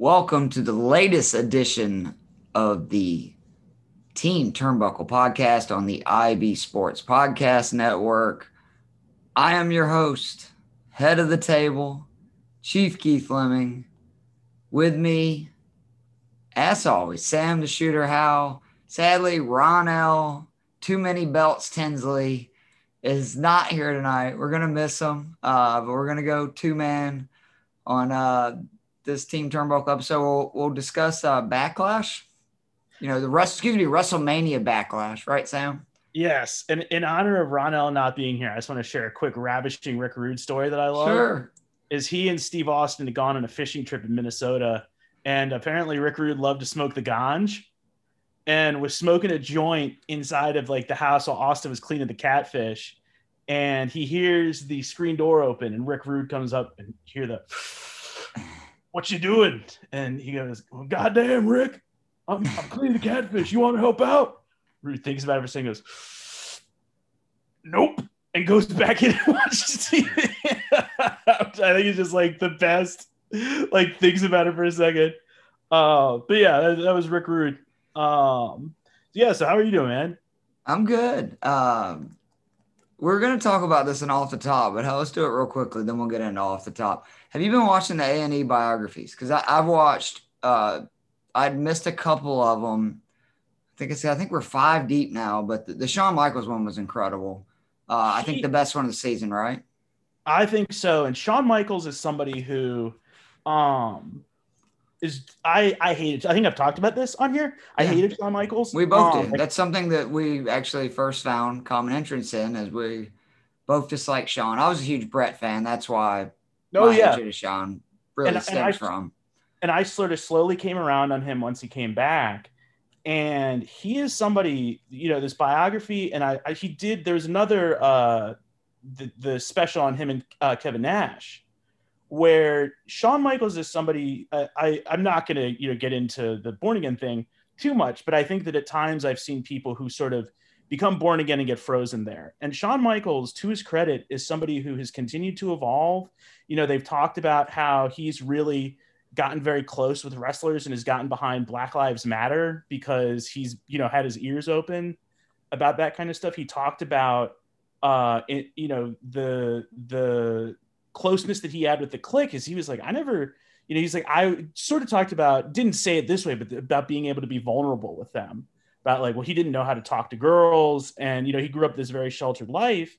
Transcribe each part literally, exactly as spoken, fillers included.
Welcome to the latest edition of the Team Turnbuckle podcast on the I B Sports Podcast Network. I am your host, head of the table, Chief Keith Fleming. With me, as always, Sam the Shooter Howe. Sadly, Ronell, too many belts Tinsley, is not here tonight. We're going to miss him, uh, but we're going to go two-man on uh, this Team Turnbuckle episode. We'll, we'll discuss uh, Backlash. You know, the rest, excuse me, WrestleMania Backlash, right, Sam? Yes. And in honor of Ronell not being here, I just want to share a quick ravishing Rick Rude story that I love. Sure. Is he and Steve Austin had gone on a fishing trip in Minnesota, and apparently Rick Rude loved to smoke the ganj and was smoking a joint inside of like the house while Austin was cleaning the catfish. And he hears the screen door open and Rick Rude comes up and hear the, "What you doing?" And he goes, "Well, goddamn, Rick, I'm, I'm cleaning the catfish. You want to help out?" Rude thinks about it for a second, goes, "Nope," and goes back in and watches T V. I think it's just like the best, like thinks about it for a second. Uh, but yeah, that, that was Rick Rude. Um, yeah, so how are you doing, man? I'm good. Um, we're going to talk about this in Off the Top, but let's do it real quickly, then we'll get into Off the Top. Have you been watching the A and E biographies? Because I've watched, uh, I'd missed a couple of them. I think it's, I think we're five deep now, but the, the Shawn Michaels one was incredible. Uh, I think the best one of the season, right? I think so. And Shawn Michaels is somebody who, um, is I I hated. I think I've talked about this on here. I Yeah. hated Shawn Michaels. We both um, did. That's something that we actually first found common entrance in, as we both dislike Shawn. I was a huge Brett fan. That's why Oh my yeah, hatred of Shawn really and, and stems I from. and I sort of slowly came around on him once he came back. And he is somebody, you know, this biography, and I, I he did. There's another uh, the the special on him and uh, Kevin Nash, where Shawn Michaels is somebody. Uh, I I'm not going to you know get into the born again thing too much, but I think that at times I've seen people who sort of become born again and get frozen there. And Shawn Michaels, to his credit, is somebody who has continued to evolve. You know, they've talked about how he's really gotten very close with wrestlers and has gotten behind Black Lives Matter because he's, you know, had his ears open about that kind of stuff. He talked about, uh, it, you know, the, the closeness that he had with the Clique is he was like, I never, you know, he's like, I sort of talked about, didn't say it this way, but about being able to be vulnerable with them, about like, well, he didn't know how to talk to girls. And, you know, he grew up this very sheltered life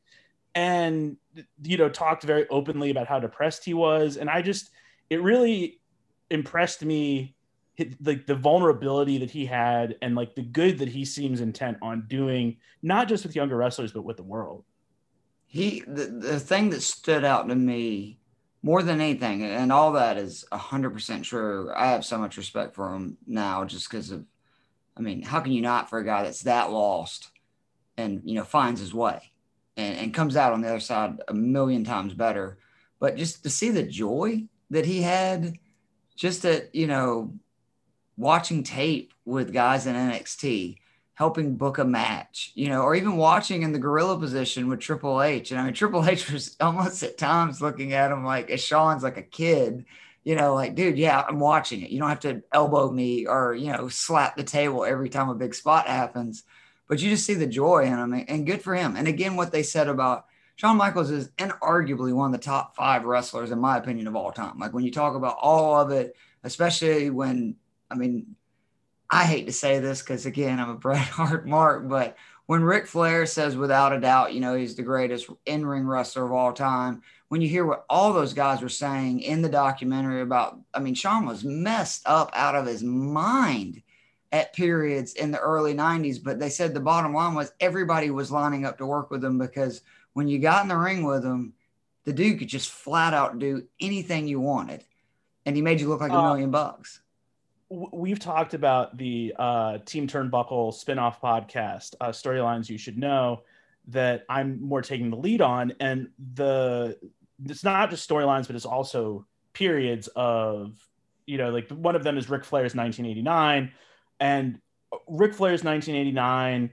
and, you know, talked very openly about how depressed he was. And I just, it really impressed me, like the vulnerability that he had and like the good that he seems intent on doing, not just with younger wrestlers, but with the world. He the, the thing that stood out to me more than anything, and all that is one hundred percent true. I have so much respect for him now just because of, I mean, how can you not for a guy that's that lost and, you know, finds his way and, and comes out on the other side a million times better. But just to see the joy that he had just at, you know, watching tape with guys in N X T, helping book a match, you know, or even watching in the gorilla position with Triple H. And I mean, Triple H was almost at times looking at him like, as Shawn's like a kid, you know, like, dude, yeah, I'm watching it. You don't have to elbow me or, you know, slap the table every time a big spot happens, but you just see the joy in him, and good for him. And again, what they said about Shawn Michaels is inarguably one of the top five wrestlers, in my opinion, of all time. Like when you talk about all of it, especially when, I mean, I hate to say this because, again, I'm a Bret Hart mark, but when Ric Flair says without a doubt, you know, he's the greatest in-ring wrestler of all time, when you hear what all those guys were saying in the documentary about, I mean, Shawn was messed up out of his mind at periods in the early nineties, but they said the bottom line was everybody was lining up to work with him because when you got in the ring with him, the dude could just flat out do anything you wanted, and he made you look like a Uh, million bucks. we've talked about the uh, Team Turnbuckle spinoff podcast, uh, Storylines You Should Know, that I'm more taking the lead on. And the it's not just storylines, but it's also periods of, you know, like one of them is Ric Flair's nineteen eighty-nine. And Ric Flair's nineteen eighty-nine,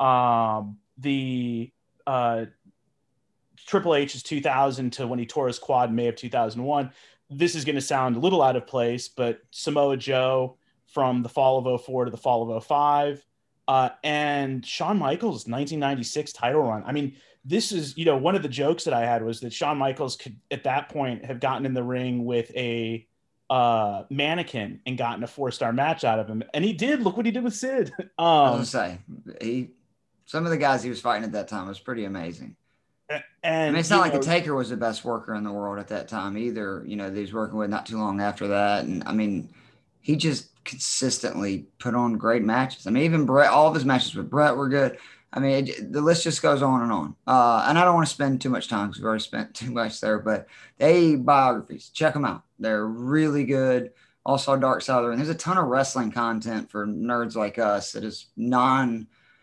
um, the uh, Triple H's two thousand to when he tore his quad in May of two thousand one. this is going to sound a little out of place, but Samoa Joe from the fall of oh four to the fall of oh five, uh, and Shawn Michaels' nineteen ninety-six title run. I mean, this is, you know, one of the jokes that I had was that Shawn Michaels could at that point have gotten in the ring with a uh, mannequin and gotten a four-star match out of him. And he did. Look what he did with Sid. Um, I was gonna say, he, some of the guys he was fighting at that time was pretty amazing. And I mean, it's not like know, the Taker was the best worker in the world at that time either. You know, that he was working with not too long after that. And I mean, he just consistently put on great matches. I mean, even Brett, all of his matches with Brett were good. I mean, it, the list just goes on and on. Uh, and I don't want to spend too much time because we've already spent too much there. But the biographies, check them out. They're really good. Also, Dark Side of the Ring. There's a ton of wrestling content for nerds like us that is non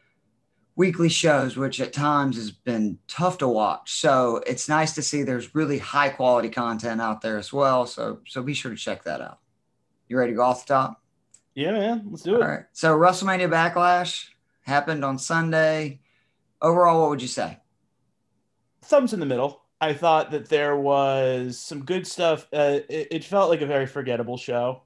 weekly shows, which at times has been tough to watch. So it's nice to see there's really high quality content out there as well. So so be sure to check that out. You ready to go off the top? Yeah, man. Let's do it. All right. So WrestleMania Backlash happened on Sunday. Overall, what would you say? Thumbs in the middle. I thought that there was some good stuff. Uh, it, it felt like a very forgettable show.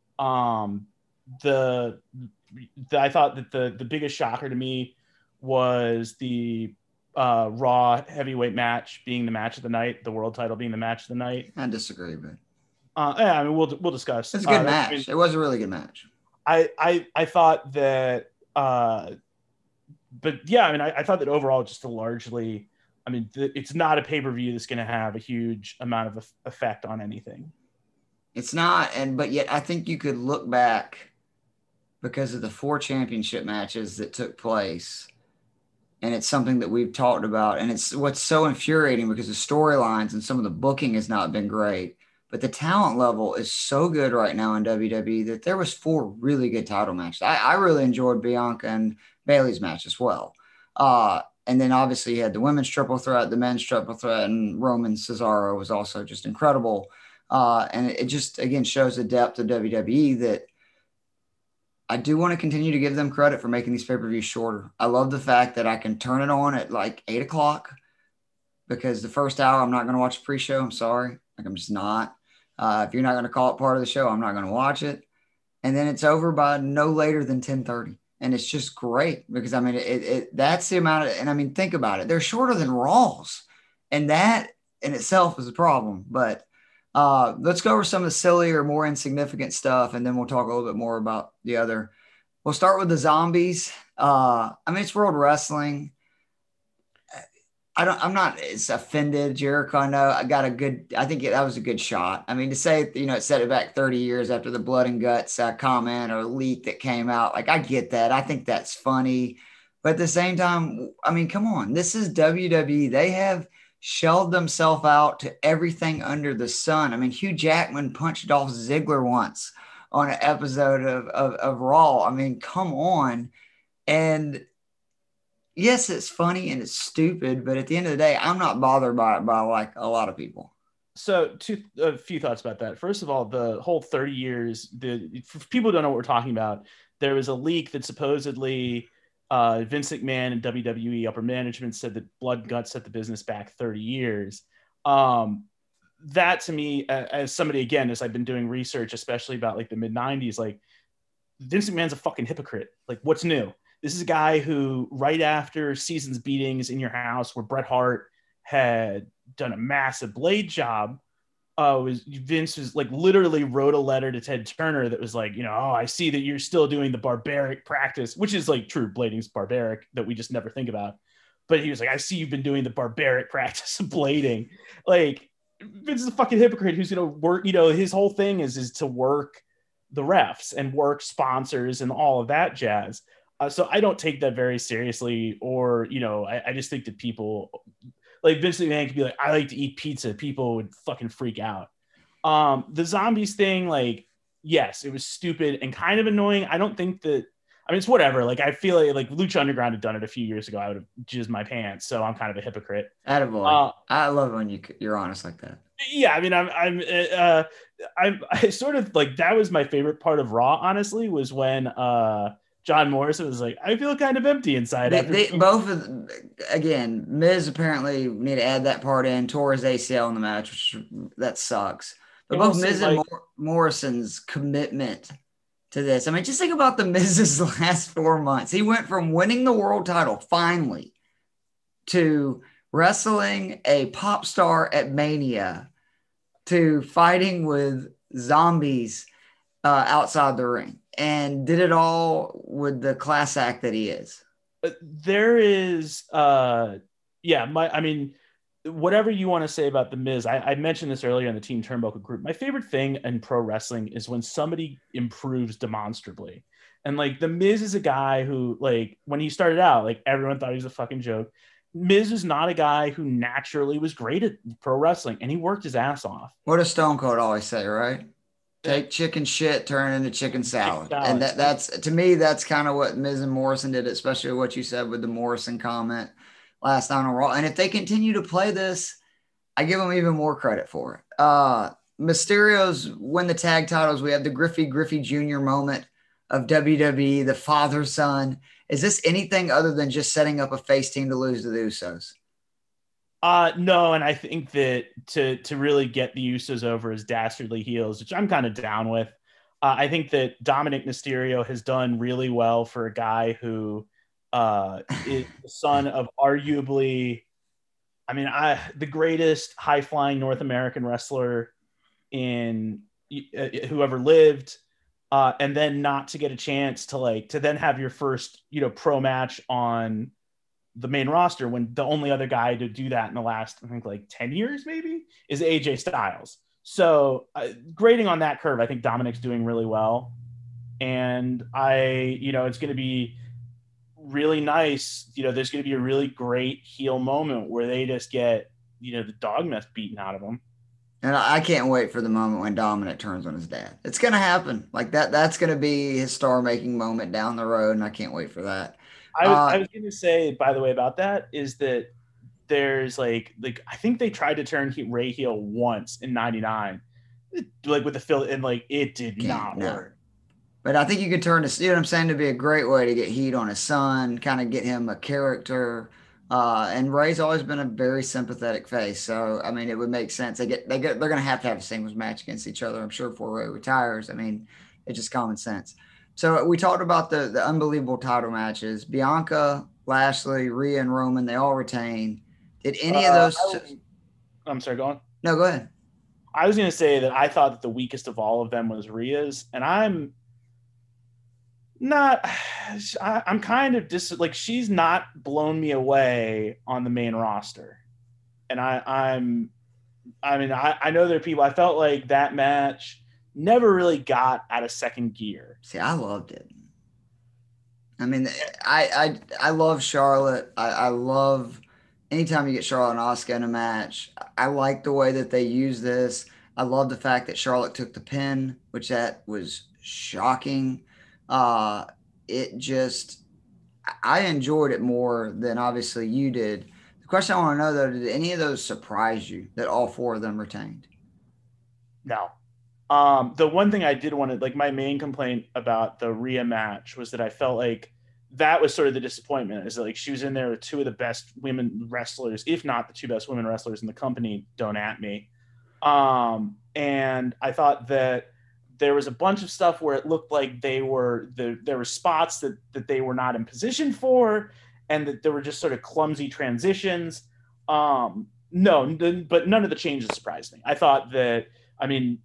Um, the, the I thought that the the biggest shocker to me was the uh, Raw heavyweight match being the match of the night, the world title being the match of the night. I disagree, but uh, yeah, I mean we'll we'll discuss. It's a good uh, match. I mean, it was a really good match. I I I thought that, uh, but yeah, I mean I, I thought that overall just a largely. I mean, th- it's not a pay-per-view that's going to have a huge amount of effect on anything. It's not, and but yet I think you could look back because of the four championship matches that took place, and it's something that we've talked about, and it's what's so infuriating because the storylines and some of the booking has not been great, but the talent level is so good right now in W W E that there was four really good title matches. I, I really enjoyed Bianca and Bayley's match as well. Uh, And then obviously you had the women's triple threat, the men's triple threat, and Roman Cesaro was also just incredible. Uh, and it just, again, shows the depth of W W E that I do want to continue to give them credit for making these pay-per-views shorter. I love the fact that I can turn it on at like eight o'clock because the first hour I'm not going to watch a pre-show. I'm sorry. Like I'm just not. Uh, if you're not going to call it part of the show, I'm not going to watch it. And then it's over by no later than ten thirty. And it's just great because, I mean, it, it that's the amount of, and I mean, think about it. They're shorter than Raws. And that in itself is a problem. But uh, let's go over some of the sillier, more insignificant stuff. And then we'll talk a little bit more about the other. We'll start with the zombies. Uh, I mean, it's World Wrestling. I don't, I'm not as offended. Jericho, I know I got a good, I think that was a good shot. I mean, to say, you know, it set it back thirty years after the blood and guts uh, comment or leak that came out. Like, I get that. I think that's funny. But at the same time, I mean, come on, this is W W E. They have shelled themselves out to everything under the sun. I mean, Hugh Jackman punched Dolph Ziggler once on an episode of, of, of Raw. I mean, come on. And yes, it's funny and it's stupid, but at the end of the day, I'm not bothered by it by like a lot of people. So, two, a few thoughts about that. First of all, the whole thirty years, the for people who don't know what we're talking about, there was a leak that supposedly uh, Vince McMahon and W W E upper management said that blood and guts set the business back thirty years. Um, that to me, as somebody, again, as I've been doing research, especially about like the mid nineties, like Vince McMahon's a fucking hypocrite. Like, what's new? This is a guy who, right after Seasons beatings in your house, where Bret Hart had done a massive blade job, uh, was Vince was like literally wrote a letter to Ted Turner that was like, you know, oh, I see that you're still doing the barbaric practice, which is like true, blading's barbaric that we just never think about. But he was like, I see you've been doing the barbaric practice of blading. Like, Vince is a fucking hypocrite who's gonna work. You know, his whole thing is is to work the refs and work sponsors and all of that jazz. Uh, so I don't take that very seriously, or, you know, I, I just think that people like Vince McMahon could be like, I like to eat pizza. People would fucking freak out. Um, the zombies thing, like, yes, it was stupid and kind of annoying. I don't think that, I mean, it's whatever. Like, I feel like, like Lucha Underground had done it a few years ago. I would have jizzed my pants. So I'm kind of a hypocrite. Attaboy. Uh, I love when you, you're honest like that. Yeah. I mean, I'm, I'm, uh, I'm, I sort of like, that was my favorite part of Raw, honestly, was when, uh, John Morrison was like, I feel kind of empty inside. They, they, both of again, Miz apparently need to add that part in. Tore his A C L in the match, which that sucks. But And we'll both see, Miz and like, Mor- Morrison's commitment to this. I mean, just think about the Miz's last four months. He went from winning the world title finally to wrestling a pop star at Mania to fighting with zombies uh, outside the ring, and did it all with the class act that he is. there is, uh, yeah, my, I mean, whatever you want to say about the Miz, I, I mentioned this earlier in the Team Turnbuckle group. My favorite thing in pro wrestling is when somebody improves demonstrably. And like the Miz is a guy who, like, when he started out, like everyone thought he was a fucking joke. Miz is not a guy who naturally was great at pro wrestling, and he worked his ass off. What does Stone Cold always say, right? Take chicken shit, turn it into chicken salad. Chicken salad. And that, that's, to me, that's kind of what Miz and Morrison did, especially what you said with the Morrison comment last night on Raw. And if they continue to play this, I give them even more credit for it. Uh, Mysterio's win the tag titles. We have the Griffey Griffey Junior moment of W W E, the father-son. Is this anything other than just setting up a face team to lose to the Usos? Uh, no, and I think that to to really get the Usos over as dastardly heels, which I'm kind of down with, uh, I think that Dominic Mysterio has done really well for a guy who uh, is the son of arguably, I mean, I the greatest high-flying North American wrestler in uh, who ever lived, uh, and then not to get a chance to like to then have your first, you know, pro match on the main roster when the only other guy to do that in the last, I think, like ten years maybe is A J Styles. So uh, grading on that curve, I think Dominic's doing really well. And I, you know, it's going to be really nice. You know, there's going to be a really great heel moment where they just get, you know, the dog mess beaten out of them. And I can't wait for the moment when Dominic turns on his dad. It's going to happen. Like that, that's going to be his star-making moment down the road, and I can't wait for that. I was, Uh, I was going to say, by the way, about that is that there's like, like I think they tried to turn Ray heel once in ninety-nine, like with the Phil, and like it did not no. work. But I think you could turn to, you know what I'm saying, to be a great way to get heat on his son, kind of get him a character. Uh, and Ray's always been a very sympathetic face, so I mean, it would make sense. They get, they get, they're going to have to have a singles match against each other, I'm sure, before Ray retires. I mean, it's just common sense. So we talked about the the unbelievable title matches. Bianca, Lashley, Rhea, and Roman, they all retain. Did any uh, of those? Was, I'm sorry, go on. No, go ahead. I was going to say that I thought that the weakest of all of them was Rhea's, and I'm not. I, I'm kind of just like she's not blown me away on the main roster, and I, I'm. I mean, I, I know there are people. I felt like that match never really got out of second gear. See, I loved it. I mean, I I I love Charlotte. I, I love anytime you get Charlotte and Asuka in a match. I like the way that they use this. I love the fact that Charlotte took the pin, which that was shocking. Uh, it just, I enjoyed it more than obviously you did. The question I want to know though, did any of those surprise you that all four of them retained? No. Um, the one thing I did want to, like, my main complaint about the Rhea match was that I felt like that was sort of the disappointment, is that like she was in there with two of the best women wrestlers, if not the two best women wrestlers in the company. Don't at me. Um, and I thought that there was a bunch of stuff where it looked like they were the, there were spots that, that they were not in position for, and that there were just sort of clumsy transitions. Um, no, but none of the changes surprised me. I thought that, I mean,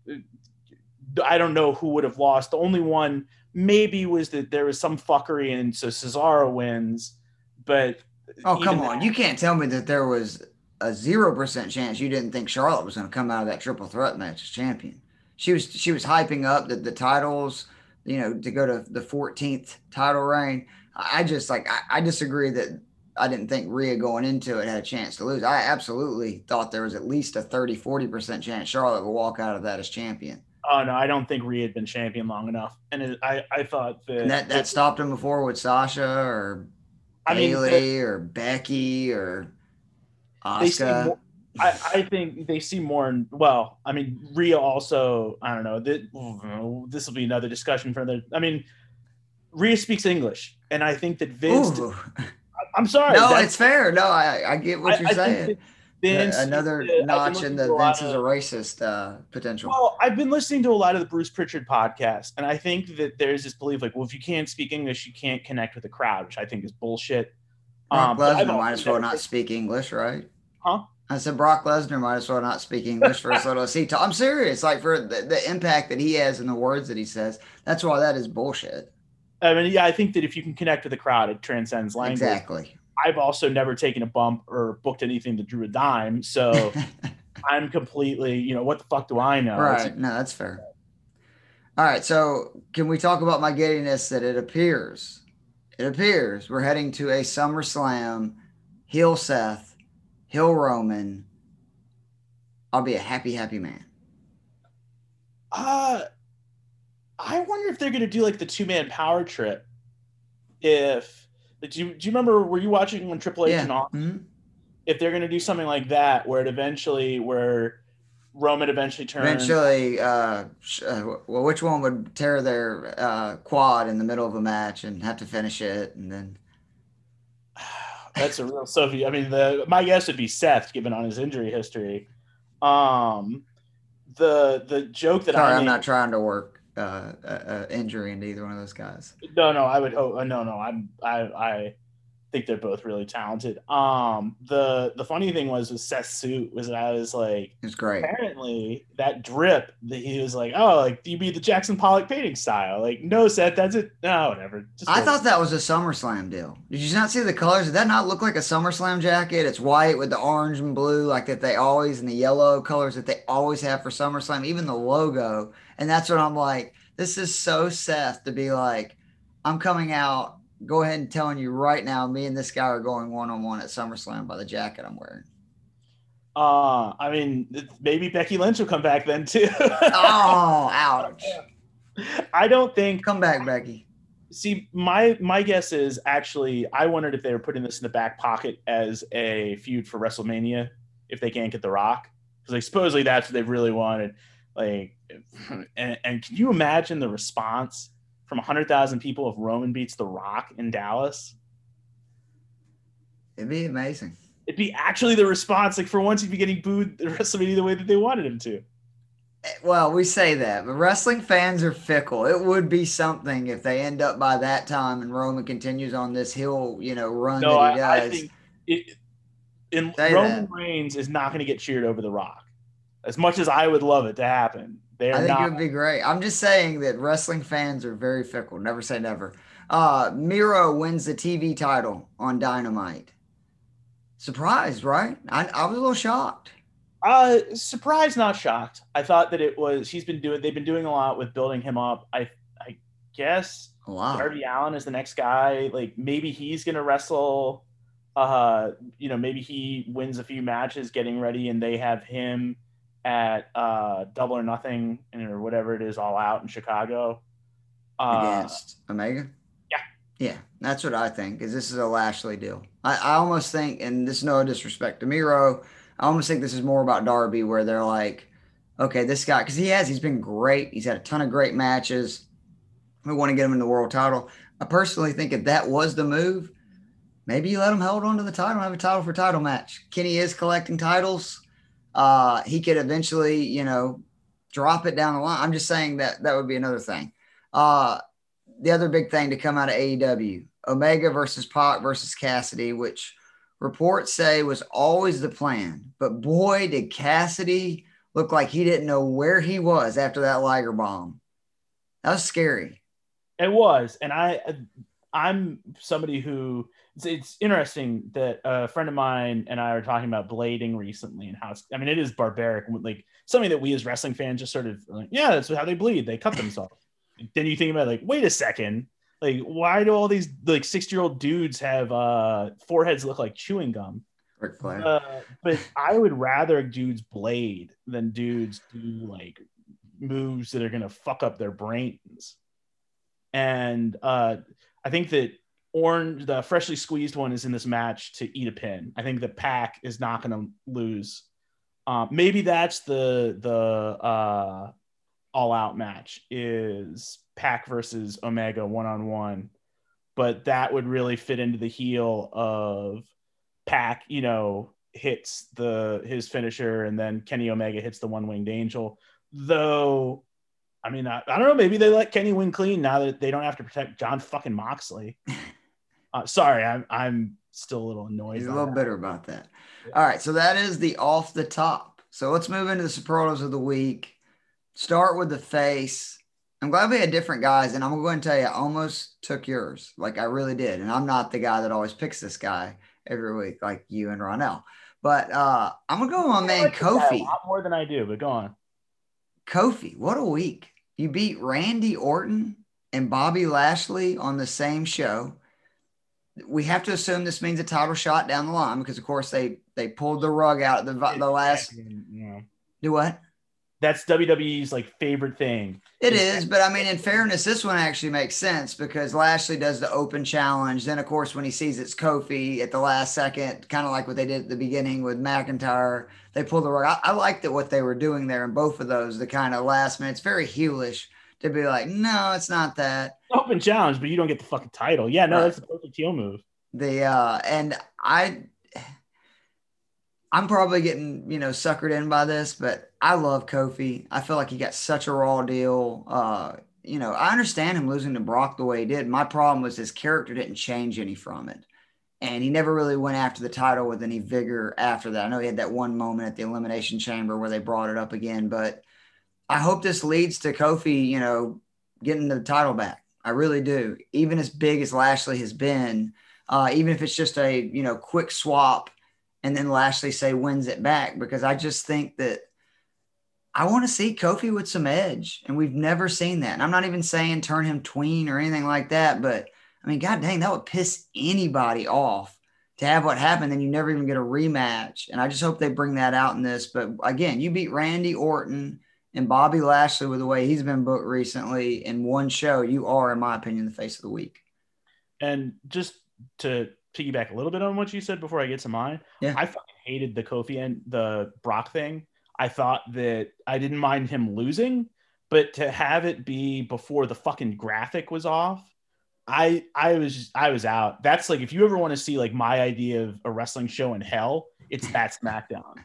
I don't know who would have lost. The only one maybe was that there was some fuckery, and so Cesaro wins. But oh, come on, that, you can't tell me that there was a zero percent chance you didn't think Charlotte was going to come out of that triple threat match as champion. She was she was hyping up the, the titles, you know, to go to the fourteenth title reign. I just like I, I disagree that I didn't think Rhea going into it had a chance to lose. I absolutely thought there was at least a thirty, forty percent chance Charlotte would walk out of that as champion. Oh, no, I don't think Rhea had been champion long enough. And it, I, I thought that... And that, that stopped him before with Sasha or I Bayley mean, or Becky or Asuka. I, I think they see more in... Well, I mean, Rhea also... I don't know. This, this will be another discussion for the... I mean, Rhea speaks English. And I think that Vince... Did, I'm sorry. No, it's fair. No, I, I get what I, you're I saying. Think Vince. Another uh, I've been notch in listening to the a lot Vince is a of. racist uh, potential. Well, I've been listening to a lot of the Bruce Pritchard podcast, and I think that there's this belief like, well, if you can't speak English, you can't connect with the crowd, which I think is bullshit. Brock Um, but I've Lesnar might also as well never not taken, speak English, right? huh? I said Brock Lesnar might as well not speak English for as little as he talk. I'm serious, like for the, the impact that he has and the words that he says. That's why that is bullshit. I mean, yeah, I think that if you can connect with the crowd, it transcends language. Exactly. I've also never taken a bump or booked anything that drew a dime, so I'm completely, you know, what the fuck do I know? It's Right. No, that's fair. All right. So can we talk about my giddiness that it appears, it appears we're heading to a SummerSlam, heel Seth, heel Roman. I'll be a happy, happy man. uh I wonder if they're gonna do like the two man power trip. If like, do you do you remember were you watching when Triple H Yeah. and Austin? Mm-hmm. If they're gonna do something like that, where it eventually where Roman eventually turns. Eventually, uh, uh, well, which one would tear their uh, quad in the middle of a match and have to finish it, and then That's a real Sophie. I mean, the my guess would be Seth, given on his injury history. Um, the the joke that sorry, I I'm made. not trying to work uh, uh, uh, injury into either one of those guys. No, no, I would hope. No, no, I'm I I think they're both really talented. Um, the the funny thing was with Seth's suit was that I was like, It's great. apparently that drip that he was like, oh, like do you be the Jackson Pollock painting style? Like, no, Seth, that's it. No, whatever. Just I wear thought that was a SummerSlam deal. Did you not see the colors? Did that not look like a SummerSlam jacket? It's white with the orange and blue, like that they always, and the yellow colors that they always have for SummerSlam, even the logo. And that's what I'm like, this is so Seth to be like, I'm coming out, go ahead and telling you right now, me and this guy are going one on one at SummerSlam by the jacket I'm wearing. Uh, I mean, maybe Becky Lynch will come back then too. Oh, ouch. I don't think. Come back, Becky. See, my my guess is actually I wondered if they were putting this in the back pocket as a feud for WrestleMania if they can't get The Rock, because like supposedly that's what they really wanted. Like, and, and can you imagine the response from a hundred thousand people if Roman beats The Rock in Dallas? It'd be amazing. It'd be actually the response. Like for once, he'd be getting booed the WrestleMania the way that they wanted him to. Well, we say that, but wrestling fans are fickle. It would be something if they end up by that time and Roman continues on this hill, you know, run No, that he I, I does. think it, in Say Roman that. Reigns is not going to get cheered over The Rock. As much as I would love it to happen, they're I think not. it would be great. I'm just saying that wrestling fans are very fickle. Never say never. Uh, Miro wins the T V title on Dynamite. Surprised, right? I, I was a little shocked. Uh, surprised, not shocked. I thought that it was. He's been doing. They've been doing a lot with building him up. I, I guess A lot. Darby Allin is the next guy. Like maybe he's gonna wrestle. Uh, you know, maybe he wins a few matches getting ready, and they have him at uh Double or Nothing or whatever it is, All Out in Chicago. Uh, Against Omega? yeah. Yeah, that's what I think, because this is a Lashley deal. I, I almost think, and this is no disrespect to Miro, I almost think this is more about Darby, where they're like, okay, this guy, because he has, he's been great. He's had a ton of great matches. We want to get him in the world title. I personally think if that was the move, maybe you let him hold on to the title and have a title for title match. Kenny is collecting titles. Uh, he could eventually, you know, drop it down the line. I'm just saying that that would be another thing. Uh, the other big thing to come out of A E W, Omega versus Pac versus Cassidy, which reports say was always the plan. But boy, did Cassidy look like he didn't know where he was after that Liger bomb. That was scary. It was, and I, I'm somebody who it's, it's interesting that a friend of mine and I are talking about blading recently and how it's. I mean, it is barbaric, like something that we as wrestling fans just sort of like, yeah, that's how they bleed. They cut themselves. Then you think about it, like, wait a second, like why do all these like sixty year old dudes have uh, foreheads that look like chewing gum? Uh, but I would rather dudes blade than dudes do like moves that are gonna fuck up their brains. And uh, I think that Orange, the freshly squeezed one, is in this match to eat a pin. I think that Pac is not going to lose. Uh, maybe that's the the uh, all out match is Pac versus Omega one on one, but that would really fit into the heel of Pac, you know, hits the his finisher, and then Kenny Omega hits the one winged angel. Though, I mean, I, I don't know. Maybe they let Kenny win clean now that they don't have to protect John fucking Moxley. Uh, sorry, I'm I'm still a little annoyed. He's a by little that. bitter about that. Yeah. All right, so that is the off the top. So let's move into the superlatives of the week. Start with the face. I'm glad we had different guys, and I'm going to tell you, I almost took yours. Like, I really did. And I'm not the guy that always picks this guy every week, like you and Ronell. But uh, I'm going to go with my I man, like this guy Kofi. a lot more than I do, but go on. Kofi, what a week. You beat Randy Orton and Bobby Lashley on the same show. We have to assume this means a title shot down the line because, of course, they they pulled the rug out of the, the last. Yeah. Do what? That's W W E's like favorite thing. It is, but I mean, in fairness, this one actually makes sense because Lashley does the open challenge. Then, of course, when he sees it's Kofi at the last second, kind of like what they did at the beginning with McIntyre, they pull the rug. I, I liked it what they were doing there in both of those. The kind of last minute, it's very heelish to be like, no, it's not that open challenge, but you don't get the fucking title. Yeah, no, right. That's the perfect heel move. The uh, and I. I'm probably getting, you know, suckered in by this, but I love Kofi. I feel like he got such a raw deal. Uh, you know, I understand him losing to Brock the way he did. My problem was his character didn't change any from it. And he never really went after the title with any vigor after that. I know he had that one moment at the Elimination Chamber where they brought it up again, but I hope this leads to Kofi, you know, getting the title back. I really do. Even as big as Lashley has been, uh, even if it's just a, you know, quick swap, and then Lashley say wins it back, because I just think that I want to see Kofi with some edge, and we've never seen that. And I'm not even saying turn him tween or anything like that, but I mean, God dang, that would piss anybody off to have what happened, and you never even get a rematch. And I just hope they bring that out in this. But again, you beat Randy Orton and Bobby Lashley with the way he's been booked recently in one show. You are, in my opinion, the face of the week. And just to piggyback a little bit on what you said before I get to mine. Yeah. I fucking hated the Kofi and the Brock thing. I thought that I didn't mind him losing, but to have it be before the fucking graphic was off, I I was I was out. That's like, if you ever want to see like my idea of a wrestling show in hell, it's that SmackDown.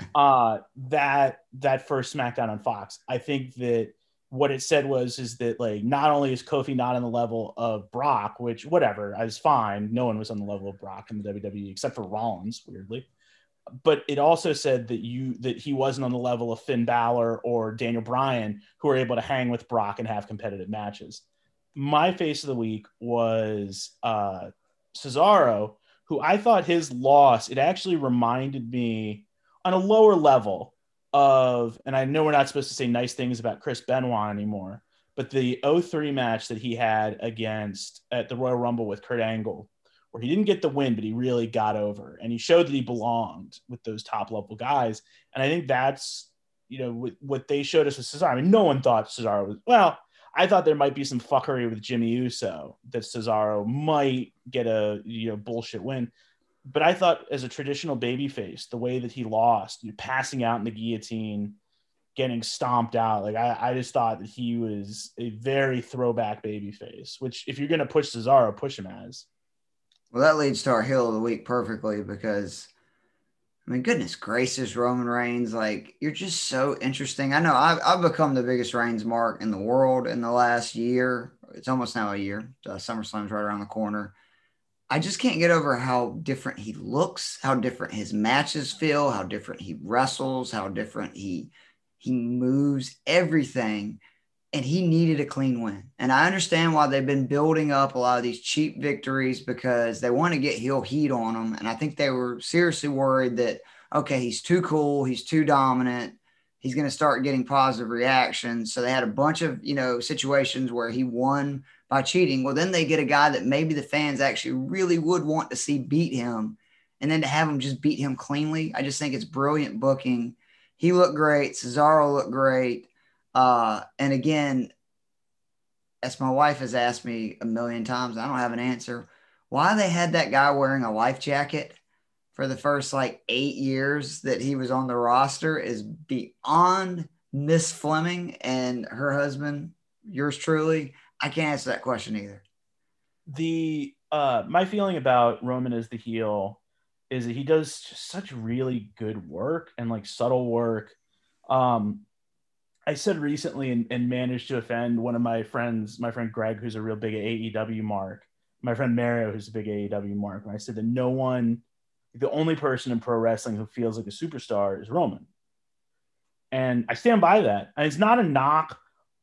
Uh that that first SmackDown on Fox. I think that what it said was is that like not only is Kofi not on the level of Brock, which whatever, I was fine. No one was on the level of Brock in the W W E except for Rollins, weirdly. But it also said that you that he wasn't on the level of Finn Balor or Daniel Bryan, who were able to hang with Brock and have competitive matches. My face of the week was uh, Cesaro, who I thought his loss, it actually reminded me on a lower level of, and I know we're not supposed to say nice things about Chris Benoit anymore, but the oh three match that he had against at the Royal Rumble with Kurt Angle, where he didn't get the win, but he really got over and he showed that he belonged with those top level guys. And I think that's, you know, what, what they showed us with Cesaro. I mean, no one thought Cesaro was, well, I thought there might be some fuckery with Jimmy Uso that Cesaro might get a, you know, bullshit win. But I thought as a traditional babyface, the way that he lost, you know, passing out in the guillotine, getting stomped out, like I, I just thought that he was a very throwback babyface, which if you're going to push Cesaro, push him as. Well, that leads to our heel of the week perfectly because, I mean, goodness gracious, Roman Reigns, like, you're just so interesting. I know I've, I've become the biggest Reigns mark in the world in the last year. It's almost now a year. Uh, SummerSlam's right around the corner. I just can't get over how different he looks, how different his matches feel, how different he wrestles, how different he he moves, everything. And he needed a clean win. And I understand why they've been building up a lot of these cheap victories because they want to get heel heat on him. And I think they were seriously worried that, okay, he's too cool, he's too dominant, he's going to start getting positive reactions. So they had a bunch of, you know, situations where he won by cheating. Well, then they get a guy that maybe the fans actually really would want to see beat him. And then to have him just beat him cleanly, I just think it's brilliant booking. He looked great. Cesaro looked great. Uh, and again, as my wife has asked me a million times, I don't have an answer. Why they had that guy wearing a life jacket for the first like eight years that he was on the roster is beyond Miss Fleming and her husband, yours truly. I can't answer that question either. The uh, my feeling about Roman as the heel is that he does just such really good work and like subtle work. Um, I said recently and, and managed to offend one of my friends, my friend Greg, who's a real big A E W mark, my friend Mario, who's a big A E W mark, and I said that no one, the only person in pro wrestling who feels like a superstar is Roman. And I stand by that. And it's not a knock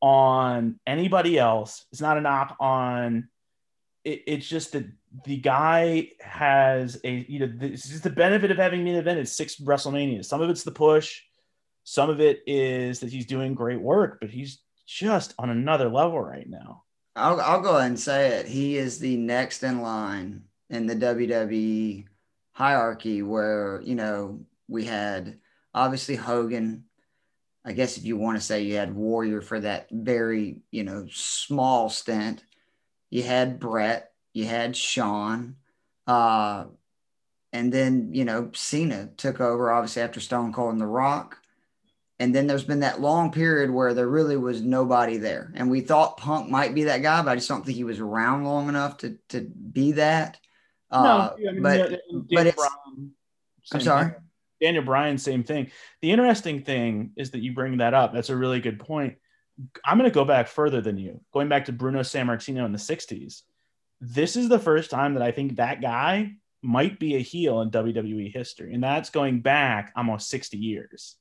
on anybody else. It's not a knock on it, it's just that the guy has a, you know, this is the benefit of having main event is six WrestleManias. Some of it's the push, some of it is that he's doing great work, but he's just on another level right now. I'll I'll go ahead and say it. He is the next in line in the W W E hierarchy where, you know, we had obviously Hogan. I guess if you want to say you had Warrior for that very, you know, small stint. You had Brett, you had Shawn, uh, and then, you know, Cena took over obviously after Stone Cold and The Rock. And then there's been that long period where there really was nobody there. And we thought Punk might be that guy, but I just don't think he was around long enough to to be that. No, Uh, I mean, but but Daniel it's Bryan, I'm same thing. sorry. Daniel Bryan, same thing. The interesting thing is that you bring that up. That's a really good point. I'm going to go back further than you, going back to Bruno Sammartino in the sixties. This is the first time that I think that guy might be a heel in W W E history. And that's going back almost sixty years.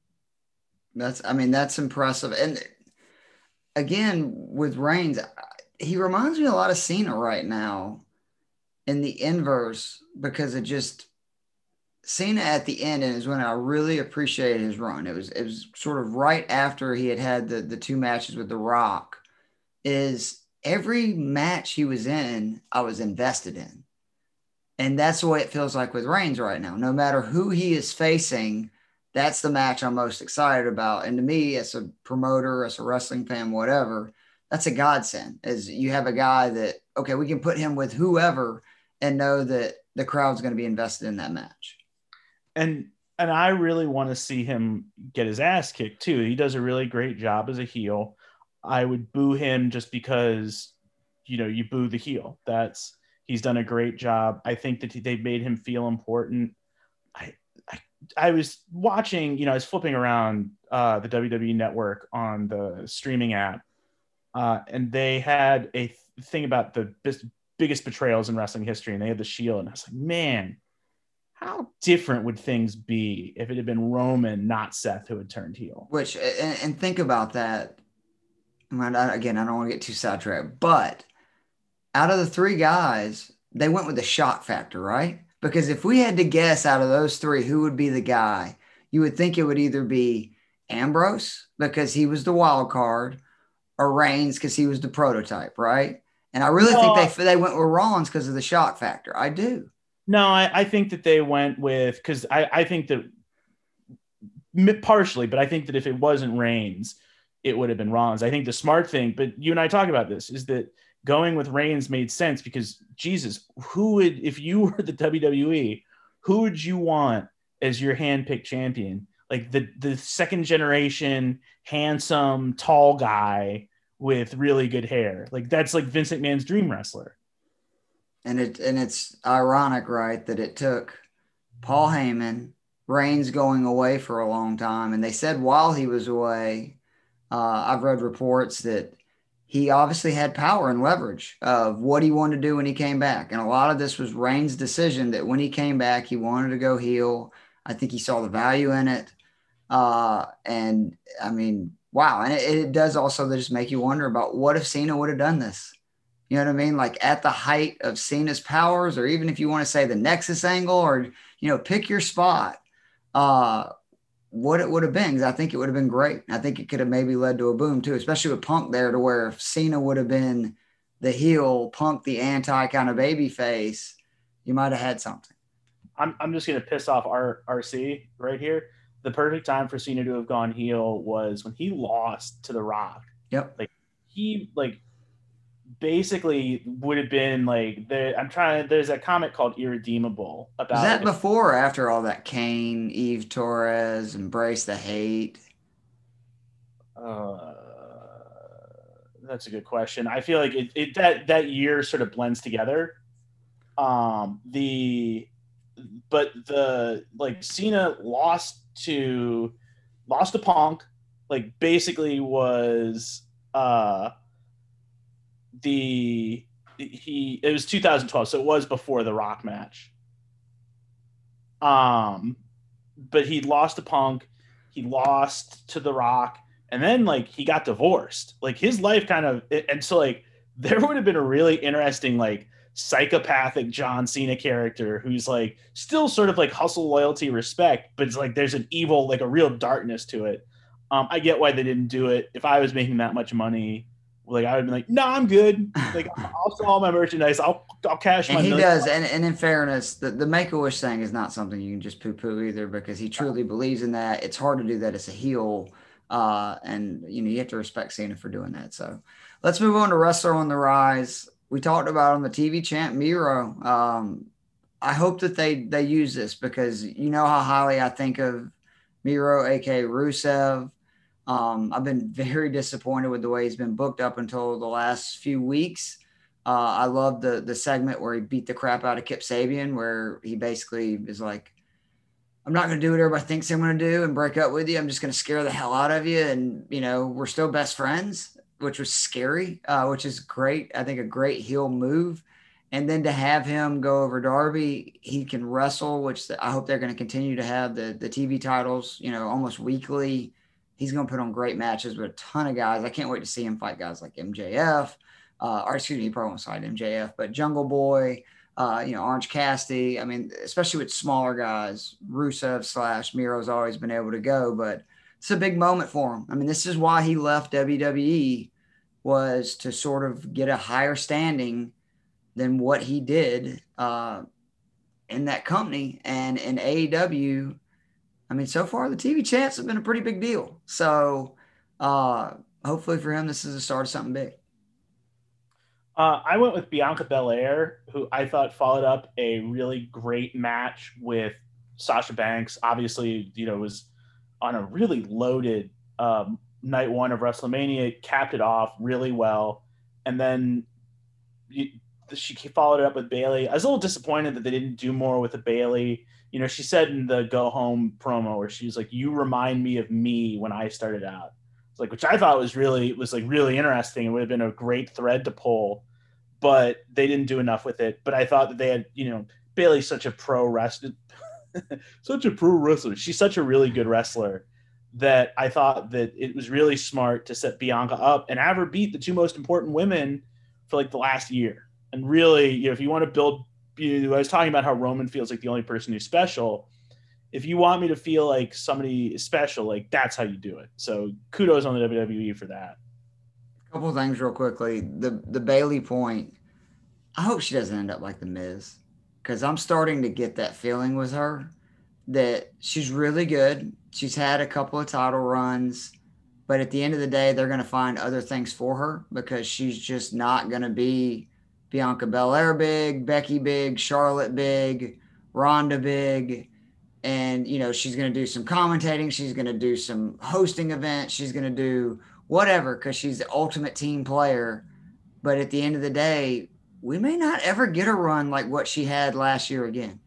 That's I mean, that's impressive. And again, with Reigns, he reminds me a lot of Cena right now in the inverse because it just Cena at the end and is when I really appreciated his run. It was it was sort of right after he had had the the two matches with The Rock. Is every match he was in, I was invested in, and that's the way it feels like with Reigns right now. No matter who he is facing, that's the match I'm most excited about. And to me, as a promoter, as a wrestling fan, whatever, that's a godsend. Is you have a guy that okay, we can put him with whoever and know that the crowd's going to be invested in that match. And and I really want to see him get his ass kicked too. He does a really great job as a heel. I would boo him just because, you know, you boo the heel. That's he's done a great job. I think that they've made him feel important. I, I I was watching, you know, I was flipping around uh, the W W E Network on the streaming app, uh, and they had a th- thing about the bis- biggest betrayals in wrestling history, and they had the Shield, and I was like, man, how different would things be if it had been Roman, not Seth, who had turned heel? Which and, and think about that. Again, I don't want to get too sidetracked, but out of the three guys, they went with the shock factor, right? Because if we had to guess out of those three who would be the guy, you would think it would either be Ambrose because he was the wild card, or Reigns because he was the prototype, right? And I really think they No, they went with Rollins because of the shock factor. I do. no, I, I think that they went with because I, I think that partially, but I think that if it wasn't Reigns, it would have been Rollins. I think the smart thing, but you and I talk about this, is that going with Reigns made sense because Jesus, who would, if you were the W W E, who would you want as your handpicked champion? Like the the second generation, handsome, tall guy with really good hair. Like that's like Vince McMahon's dream wrestler. And it and it's ironic, right, that it took Paul Heyman, Reigns going away for a long time, and they said while he was away, uh, I've read reports that he obviously had power and leverage of what he wanted to do when he came back, and a lot of this was Reigns' decision that when he came back, he wanted to go heel. I think he saw the value in it, uh, and I mean, wow, and it, it does also just make you wonder about what if Cena would have done this. You know what I mean? Like at the height of Cena's powers, or even if you want to say the Nexus angle, or you know, pick your spot. Uh, what it would have been, because I think it would have been great. I think it could have maybe led to a boom too, especially with Punk there, to where if Cena would have been the heel, Punk the anti kind of baby face, you might have had something. I'm I'm just gonna piss off R- RC right here. The perfect time for Cena to have gone heel was when he lost to The Rock. Yep. Like he like basically would have been like the I'm trying there's a comic called Irredeemable Was about that like before or after all that Kane, Eve Torres, Embrace the Hate? a, uh that's a good question. I feel like it, it that that year sort of blends together. Um the but the like Cena lost to lost to Punk, like basically was uh the he it was two thousand twelve, so it was before the Rock match. Um, but he lost to Punk, he lost to the Rock, and then like he got divorced. Like his life kind of, and so like there would have been a really interesting like psychopathic John Cena character who's like still sort of like hustle, loyalty, respect, but it's like there's an evil, like a real darkness to it. Um, I get why they didn't do it. If I was making that much money, like I would be like, no, nah, I'm good. Like I'll sell all my merchandise. I'll I'll cash and my. he million. does, and, and in fairness, the, the Make a Wish thing is not something you can just poo poo either, because he truly believes in that. It's hard to do that as a heel, uh, and you know you have to respect Cena for doing that. So let's move on to wrestler on the rise. We talked about on the T V champ Miro. Um, I hope that they they use this, because you know how highly I think of Miro, aka Rusev. Um, I've been very disappointed with the way he's been booked up until the last few weeks. Uh, I love the the segment where he beat the crap out of Kip Sabian, where he basically is like, I'm not going to do what everybody thinks I'm going to do and break up with you. I'm just going to scare the hell out of you. And, you know, we're still best friends, which was scary, uh, which is great. I think a great heel move. And then to have him go over Darby, he can wrestle, which I hope they're going to continue to have the, the T V titles, you know, almost weekly. He's going to put on great matches with a ton of guys. I can't wait to see him fight guys like M J F. Uh, or excuse me, he probably won't fight M J F, but Jungle Boy, uh, you know, Orange Cassidy. I mean, especially with smaller guys, Rusev slash Miro's always been able to go, but it's a big moment for him. I mean, this is why he left W W E, was to sort of get a higher standing than what he did uh, in that company. And in A E W, I mean, so far the T V champs have been a pretty big deal. So uh, hopefully for him, this is the start of something big. Uh, I went with Bianca Belair, who I thought followed up a really great match with Sasha Banks. Obviously, you know, was on a really loaded um, night one of WrestleMania, capped it off really well. And then you, she followed it up with Bayley. I was a little disappointed that they didn't do more with the Bayley. You know, she said in the Go Home promo where she's like, "You remind me of me when I started out." It's like, which I thought was really was like really interesting. It would have been a great thread to pull, but they didn't do enough with it. But I thought that they had, you know, Bayley's such a pro wrestler, such a pro wrestler. She's such a really good wrestler that I thought that it was really smart to set Bianca up and have her beat the two most important women for like the last year. And really, you know, if you want to build, you know, I was talking about how Roman feels like the only person who's special. If you want me to feel like somebody is special, like that's how you do it. So kudos on the W W E for that. A couple of things real quickly. The the Bayley point, I hope she doesn't end up like the Miz, because I'm starting to get that feeling with her that she's really good. She's had a couple of title runs, but at the end of the day, they're going to find other things for her, because she's just not going to be Bianca Belair big, Becky big, Charlotte big, Ronda big. And, you know, she's going to do some commentating. She's going to do some hosting events. She's going to do whatever, because she's the ultimate team player. But at the end of the day, we may not ever get a run like what she had last year again.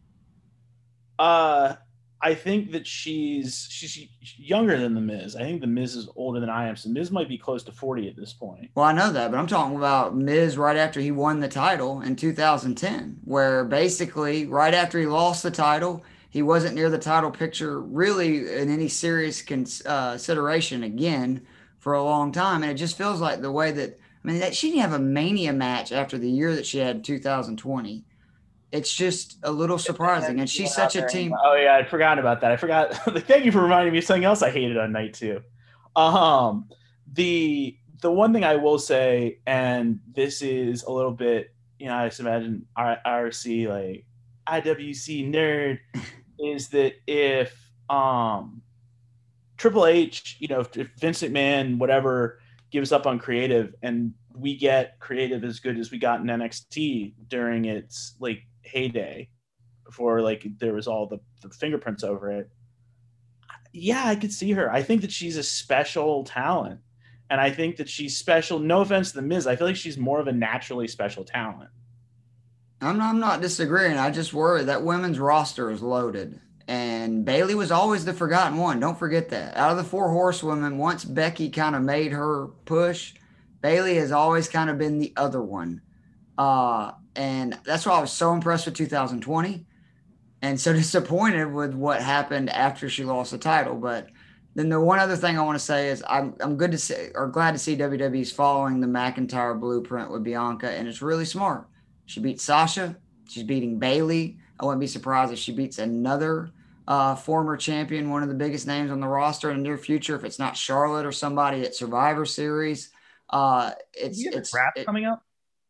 Uh, I think that she's she's younger than the Miz. I think the Miz is older than I am. So Miz might be close to forty at this point. Well, I know that, but I'm talking about Miz right after he won the title in two thousand ten, where basically right after he lost the title, he wasn't near the title picture really in any serious consideration again for a long time. And it just feels like the way that, I mean, that she didn't have a Mania match after the year that she had in two thousand twenty. It's just a little surprising. And she's such a team. Oh yeah, I forgot about that. I forgot. Thank you for reminding me of something else I hated on night two. Um, the the one thing I will say, and this is a little bit, you know, I just imagine I R C like I W C nerd, is that if um Triple H, you know, if, if Vince McMahon, whatever, gives up on creative and we get creative as good as we got in N X T during its like heyday before like there was all the, the fingerprints over it. Yeah, I could see her. I think that she's a special talent. And I think that she's special. No offense to the Miz. I feel like she's more of a naturally special talent. I'm not, I'm not disagreeing. I just worry that women's roster is loaded. And Bailey was always the forgotten one. Don't forget that. Out of the four horsewomen, once Becky kind of made her push, Bailey has always kind of been the other one. Uh, and that's why I was so impressed with two thousand twenty and so disappointed with what happened after she lost the title. But then the one other thing I want to say is I'm I'm good to see or glad to see W W E's following the McIntyre blueprint with Bianca, and it's really smart. She beat Sasha. She's beating Bailey. I wouldn't be surprised if she beats another uh, former champion, one of the biggest names on the roster in the near future. If it's not Charlotte or somebody at Survivor Series, uh, it's You have a it's draft it, coming up?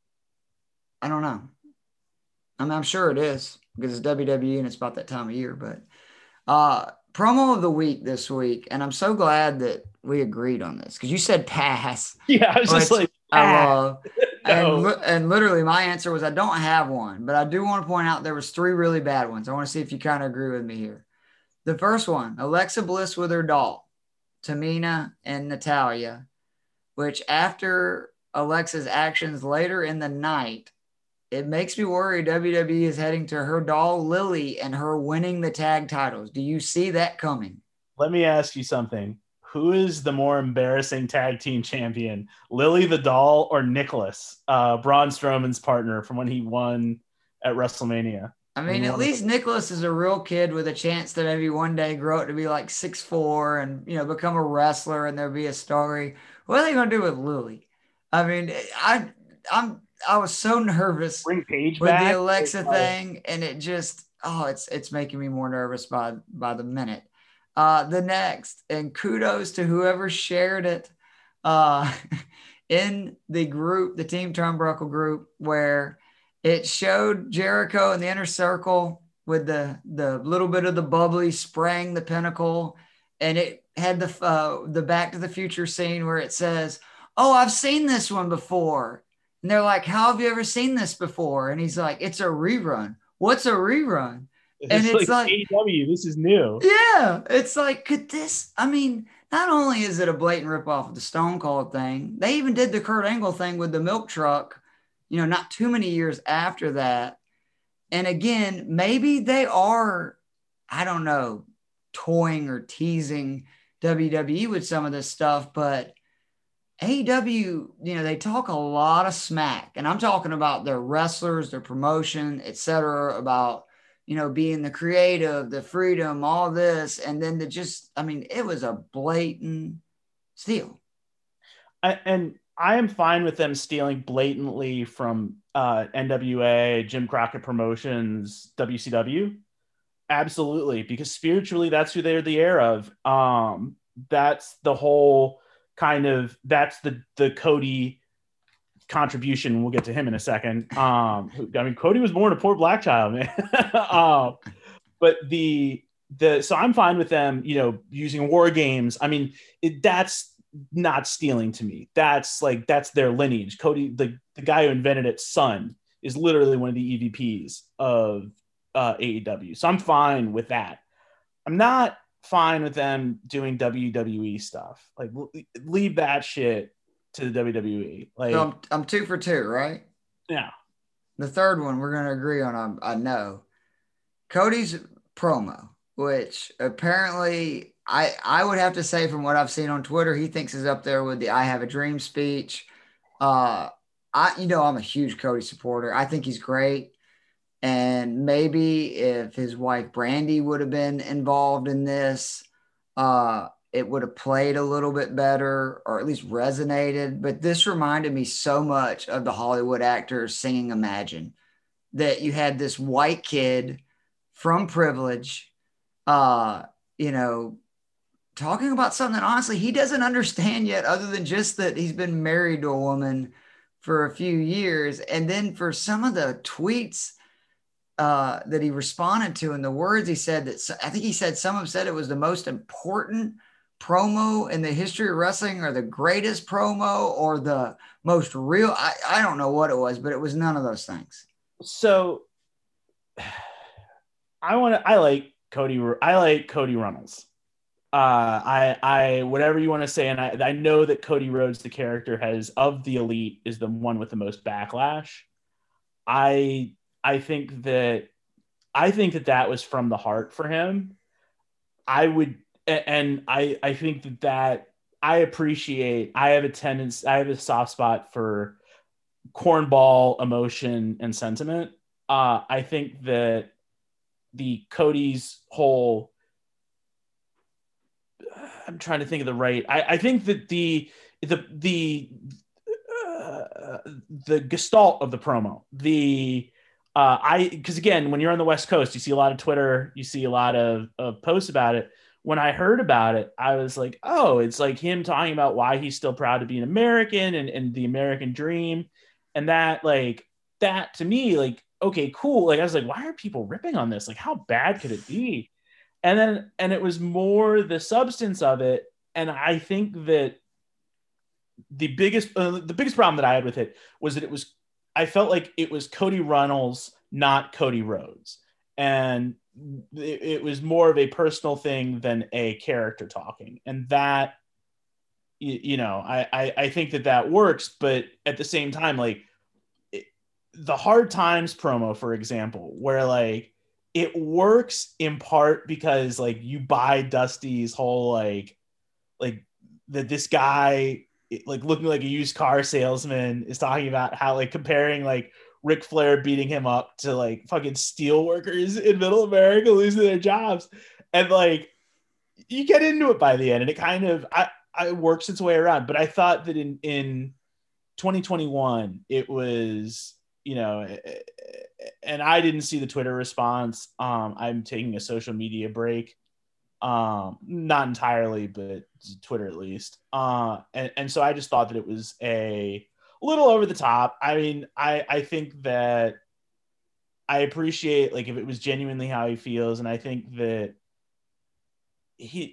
I don't know. I mean, I'm sure it is because it's W W E and it's about that time of year. But uh, promo of the week this week, and I'm so glad that we agreed on this because you said pass, Yeah, I was just which like, I ah, love. And no. li- and literally, my answer was I don't have one, but I do want to point out there was three really bad ones. I want to see if you kind of agree with me here. The first one, Alexa Bliss with her doll, Tamina and Natalia, which after Alexa's actions later in the night it makes me worry W W E is heading to her doll Lily and her winning the tag titles. Do you see that coming? Let me ask you something. Who is the more embarrassing tag team champion, Lily the Doll or Nicholas, uh, Braun Strowman's partner from when he won at WrestleMania? I When mean, he at won least Nicholas is a real kid with a chance to maybe one day grow up to be like six foot four and, you know, become a wrestler and there'll be a story. What are they going to do with Lily? I mean, I, I'm, I was so nervous Bring Paige with the back. Alexa Uh, thing and it just, oh, it's, it's making me more nervous by, by the minute. Uh, the next, and kudos to whoever shared it uh, in the group, the Team Turnbuckle group, where it showed Jericho in the inner circle with the the little bit of the bubbly spraying the pinnacle, and it had the uh, the Back to the Future scene where it says, "Oh, I've seen this one before," and they're like, "How have you ever seen this before?" And he's like, "It's a rerun." What's a rerun? And it's it's like like, A E W. This is new. yeah, it's like, could this? I mean, not only is it a blatant ripoff of the Stone Cold thing, they even did the Kurt Angle thing with the milk truck, you know, not too many years after that. And again, maybe they are, I don't know, toying or teasing W W E with some of this stuff, but A E W, you know, they talk a lot of smack, and I'm talking about their wrestlers, their promotion, et cetera, about, you know, being the creative, the freedom, all this. And then to just, I mean, it was a blatant steal. I, and I am fine with them stealing blatantly from uh, N W A, Jim Crockett Promotions, W C W. Absolutely, because spiritually, that's who they're the heir of. Um, that's the whole kind of that's the the Cody contribution. We'll get to him in a second. Um, I mean, Cody was born a poor black child, man. um, but the the so I'm fine with them, you know, using war games. I mean, it, that's not stealing to me. That's like that's their lineage. Cody, the the guy who invented it, son, is literally one of the E V Ps of uh, A E W. So I'm fine with that. I'm not fine with them doing W W E stuff. Like leave that shit to the W W E. So Like I'm, I'm two for two, right? yeah, The third one we're going to agree on, I, I know. Cody's promo, which apparently I I would have to say from what I've seen on Twitter, he thinks is up there with the "I Have a Dream" speech. Uh, I you know I'm a huge Cody supporter. I think he's great, and maybe if his wife Brandy would have been involved in this, uh, it would have played a little bit better or at least resonated. But this reminded me so much of the Hollywood actors singing "Imagine." That you had this white kid from privilege, uh, you know, talking about something that honestly he doesn't understand yet, other than just that he's been married to a woman for a few years. And then for some of the tweets uh, that he responded to and the words he said, that I think he said some of them said it was the most important promo in the history of wrestling or the greatest promo or the most real. I, I don't know what it was, but it was none of those things. so I want to. I like Cody. I like Cody Runnels. Uh, I, I, whatever you want to say, and I, I know that Cody Rhodes, the character, has of the elite, is the one with the most backlash. I I think that I think that that was from the heart for him. I would, and I I think that that I appreciate. I have a tendency. I have a soft spot for cornball emotion and sentiment. Uh, I think that the Cody's whole. I'm trying to think of the right. I, I think that the the the uh, the gestalt of the promo, the uh, I because again, when you're on the West Coast, you see a lot of Twitter, you see a lot of, of posts about it. When I heard about it, I was like, oh, it's like him talking about why he's still proud to be an American and, and the American dream. And that, like, that to me, like, okay, cool. Like, I was like, why are people ripping on this? Like, how bad could it be? And then, and it was more the substance of it. And I think that the biggest, uh, the biggest problem that I had with it was that it was, I felt like it was Cody Runnels, not Cody Rhodes. And it, it was more of a personal thing than a character talking. And that, you, you know, I, I, I think that that works, but at the same time, like it, the Hard Times promo, for example, where like it works in part because like you buy Dusty's whole, like, like that this guy, like looking like a used car salesman, is talking about how like comparing like Ric Flair beating him up to like fucking steel workers in middle America losing their jobs. And like, you get into it by the end and it kind of, I, I works its way around. But I thought that in, in twenty twenty-one, it was, you know, and I didn't see the Twitter response. Um, I'm taking a social media break. Um, not entirely, but Twitter at least. Uh, and, and so I just thought that it was a little over the top. I mean, I, I think that I appreciate like if it was genuinely how he feels, and I think that he.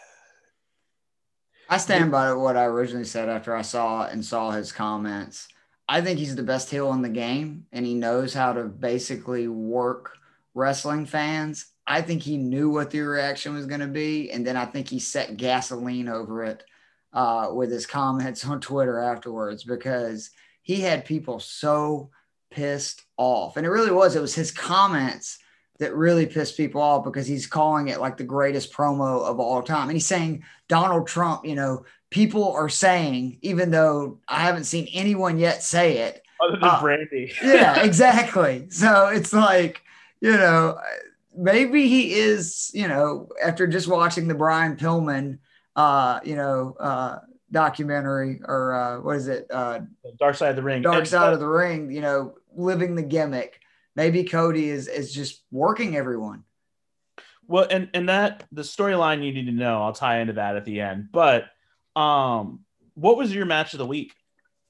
I stand by what I originally said after I saw it and saw his comments. I think he's the best heel in the game, and he knows how to basically work wrestling fans. I think he knew what the reaction was going to be, and then I think he set gasoline over it uh, with his comments on Twitter afterwards because he had people so pissed off. And it really was. It was his comments that really pissed people off because he's calling it like the greatest promo of all time. And he's saying Donald Trump, you know, people are saying, even though I haven't seen anyone yet say it. Other than uh, Brandy. Yeah, exactly. So it's like, you know, maybe he is, you know, after just watching the Brian Pillman, uh, you know, uh, documentary or uh, what is it? Uh, Dark Side of the Ring. Dark Side of the Ring, you know, living the gimmick. Maybe Cody is is just working everyone. Well, and and that the storyline you need to know, I'll tie into that at the end. But um, what was your match of the week?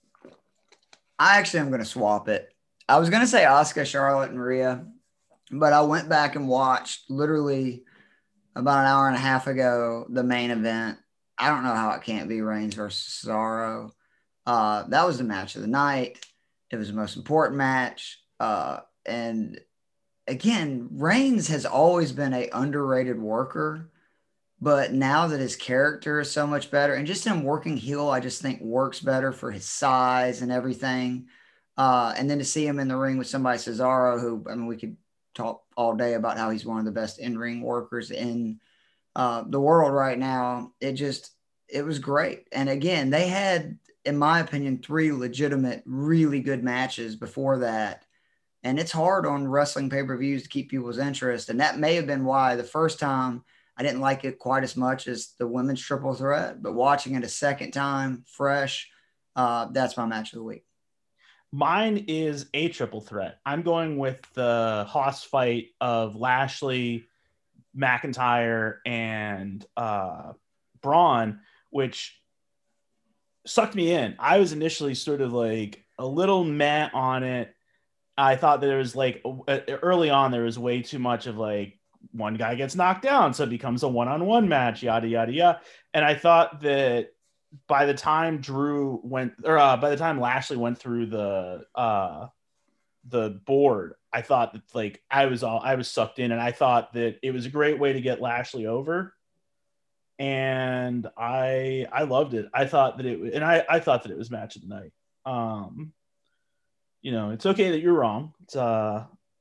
I actually am going to swap it. I was going to say Asuka, Charlotte, and Rhea, but I went back and watched literally about an hour and a half ago the main event. I don't know how it can't be Reigns versus Cesaro. Uh, that was the match of the night. It was the most important match. Uh, And again, Reigns has always been a underrated worker, but now that his character is so much better and just him working heel, I just think works better for his size and everything. Uh, and then to see him in the ring with somebody, Cesaro, who, I mean, we could talk all day about how he's one of the best in-ring workers in uh, the world right now. It just, it was great. And again, they had, in my opinion, three legitimate, really good matches before that. And it's hard on wrestling pay-per-views to keep people's interest. And that may have been why the first time I didn't like it quite as much as the women's triple threat. But watching it a second time, fresh, uh, that's my match of the week. Mine is a triple threat. I'm going with the Hoss fight of Lashley, McIntyre, and uh, Braun, which sucked me in. I was initially sort of like a little meh on it. I thought that there was like early on, there was way too much of like one guy gets knocked down, so it becomes a one-on-one match, yada, yada, yada. And I thought that by the time Drew went, or uh, by the time Lashley went through the uh, the board, I thought that like I was all I was sucked in, and I thought that it was a great way to get Lashley over. And I I loved it. I thought that it, and I I thought that it was match of the night. Um, You know, it's okay that you're wrong. It's uh,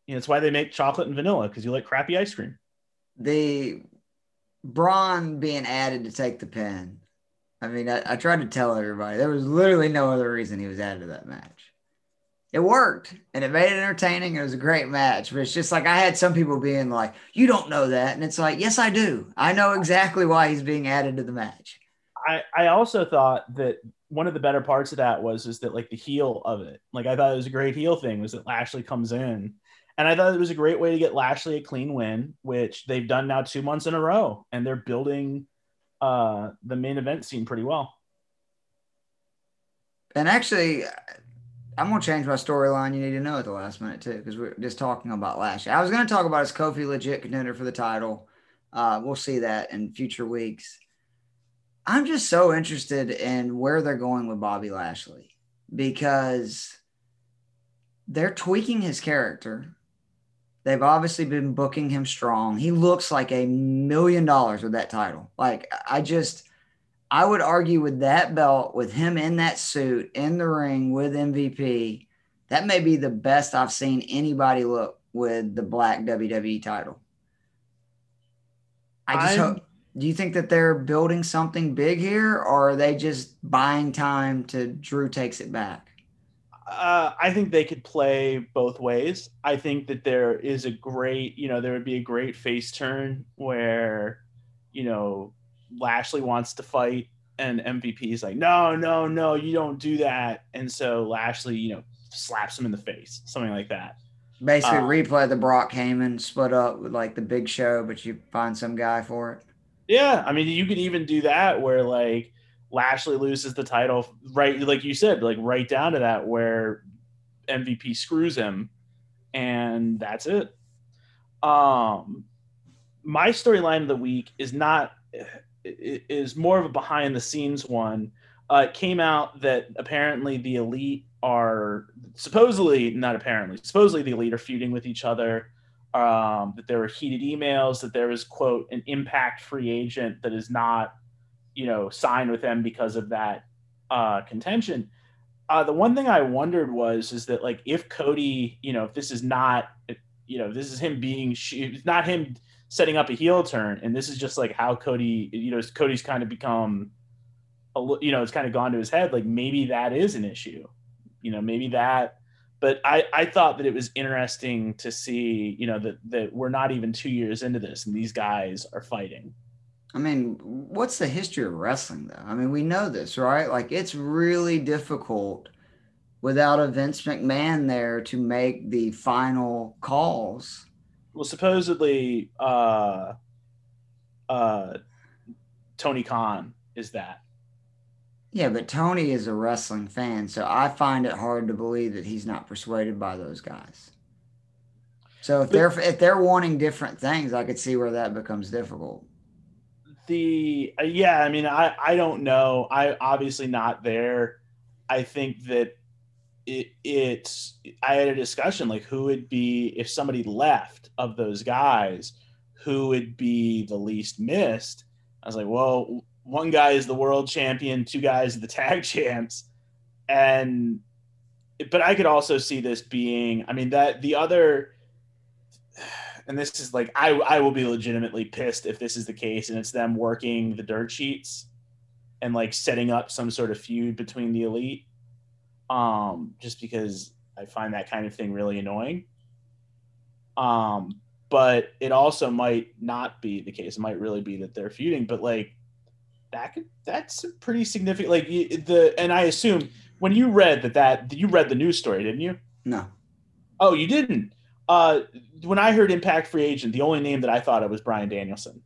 You know, it's why they make chocolate and vanilla, because you like crappy ice cream. The Braun being added to take the pin. I mean, I, I tried to tell everybody there was literally no other reason he was added to that match. It worked and it made it entertaining. It was a great match, but it's just like I had some people being like, "You don't know that," and it's like, yes, I do. I know exactly why he's being added to the match. I, I also thought that one of the better parts of that was is that like the heel of it, like I thought it was a great heel thing, was that Lashley comes in, and I thought it was a great way to get Lashley a clean win, which they've done now two months in a row, and they're building uh, the main event scene pretty well. And actually, I'm gonna change my storyline. You need to know at the last minute too, because we're just talking about Lashley. I was gonna talk about is Kofi legit contender for the title. Uh, we'll see that in future weeks. I'm just so interested in where they're going with Bobby Lashley because they're tweaking his character. They've obviously been booking him strong. He looks like a million dollars with that title. Like, I just, I would argue with that belt, with him in that suit, in the ring with M V P, that may be the best I've seen anybody look with the black W W E title. I just I'm, hope. Do you think that they're building something big here, or are they just buying time to Drew takes it back? Uh, I think they could play both ways. I think that there is a great, you know, there would be a great face turn where, you know, Lashley wants to fight and M V P is like, no, no, no, you don't do that. And so Lashley, you know, slaps him in the face, something like that. Basically, Uh, replay the Brock Heyman split up with like the Big Show, but you find some guy for it. Yeah, I mean, you could even do that where like Lashley loses the title, right? Like you said, like right down to that where M V P screws him, and that's it. Um, my storyline of the week is not is more of a behind the scenes one. Uh, it came out that apparently the Elite are supposedly not apparently supposedly the Elite are feuding with each other. Um, that there were heated emails, that there was, quote, an Impact free agent that is not, you know, signed with them because of that uh, contention. Uh, the one thing I wondered was, is that like, if Cody, you know, if this is not, you know, this is him being, it's not him setting up a heel turn, and this is just like how Cody, you know, Cody's kind of become, a, you know, it's kind of gone to his head. Like maybe that is an issue, you know, maybe that. But I, I thought that it was interesting to see, you know, that, that we're not even two years into this and these guys are fighting. I mean, what's the history of wrestling, though? I mean, we know this, right? Like, it's really difficult without a Vince McMahon there to make the final calls. Well, supposedly, uh, uh, Tony Khan is that. Yeah, but Tony is a wrestling fan, so I find it hard to believe that he's not persuaded by those guys. So if they're if they're wanting different things, I could see where that becomes difficult. The uh, yeah, I mean, I I don't know. I obviously not there. I think that it it's. I had a discussion like who would be if somebody left of those guys, who would be the least missed. I was like, well, one guy is the world champion, two guys are the tag champs, and but I could also see this being. I mean that the other. And this is like I I will be legitimately pissed if this is the case and it's them working the dirt sheets and like setting up some sort of feud between the Elite. Um, just because I find that kind of thing really annoying. Um, but it also might not be the case. It might really be that they're feuding, but like that could that's a pretty significant. Like the and I assume when you read that that you read the news story, didn't you? No. Oh, you didn't. Uh, when I heard Impact free agent, the only name that I thought of was Bryan Danielson.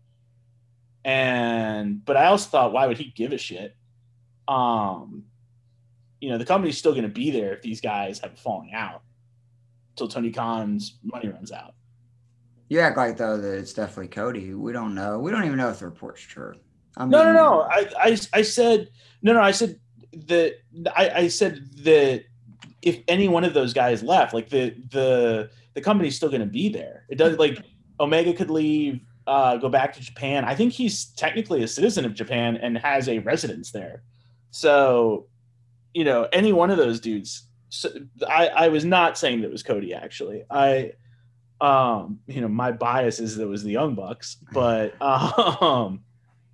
And but I also thought, why would he give a shit? Um, you know, the company's still going to be there if these guys have a falling out until Tony Khan's money runs out. You act like though that it's definitely Cody. We don't know. We don't even know if the report's true. I mean, no, no, no. I, I, I said no, no. I said that I, I said that. If any one of those guys left, like the the the company's still going to be there. It does like Omega could leave, uh, go back to Japan. I think he's technically a citizen of Japan and has a residence there. So, you know, any one of those dudes so I, I was not saying that it was Cody. Actually, I, um, you know, my bias is that it was the Young Bucks, but um,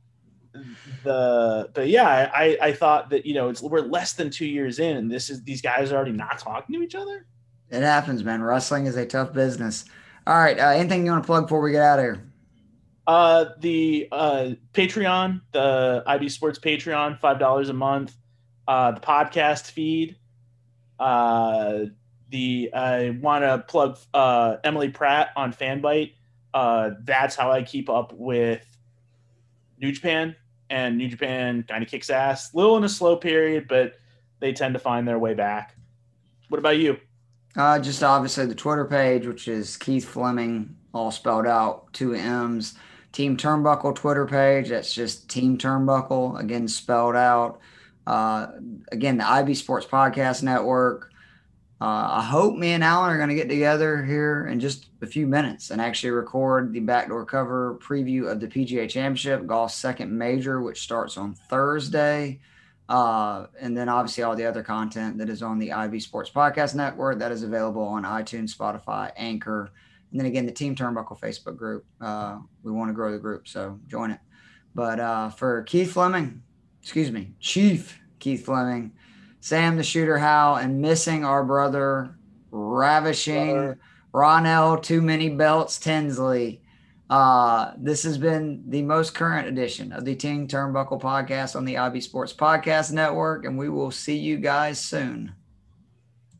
the but yeah, I I thought that you know it's we're less than two years in, and this is these guys are already not talking to each other. It happens, man. Wrestling is a tough business. All right, uh, anything you want to plug before we get out of here? Uh, the uh, Patreon, the I B Sports Patreon, five dollars a month. Uh, the podcast feed. Uh, the I want to plug uh, Emily Pratt on Fanbyte. Uh, that's how I keep up with New Japan, and New Japan kind of kicks ass. Little in a slow period, but they tend to find their way back. What about you? Uh, just obviously the Twitter page, which is Keith Fleming, all spelled out, two M's. Team Turnbuckle Twitter page, that's just Team Turnbuckle, again, spelled out. Uh, again, the I B Sports Podcast Network. Uh, I hope me and Alan are going to get together here in just a few minutes and actually record the backdoor cover preview of the P G A Championship, golf's second major, which starts on Thursday. Uh, and then obviously all the other content that is on the I B Sports Podcast Network that is available on iTunes, Spotify, Anchor. And then again, the Team Turnbuckle Facebook group. Uh, we want to grow the group, so join it. But uh, for Keith Fleming, excuse me, Chief Keith Fleming, Sam the Shooter Howe, and missing our brother, ravishing brother. Ronell Too Many Belts Tinsley. Uh, this has been the most current edition of the Team Turnbuckle Podcast on the I B Sports Podcast Network, and we will see you guys soon.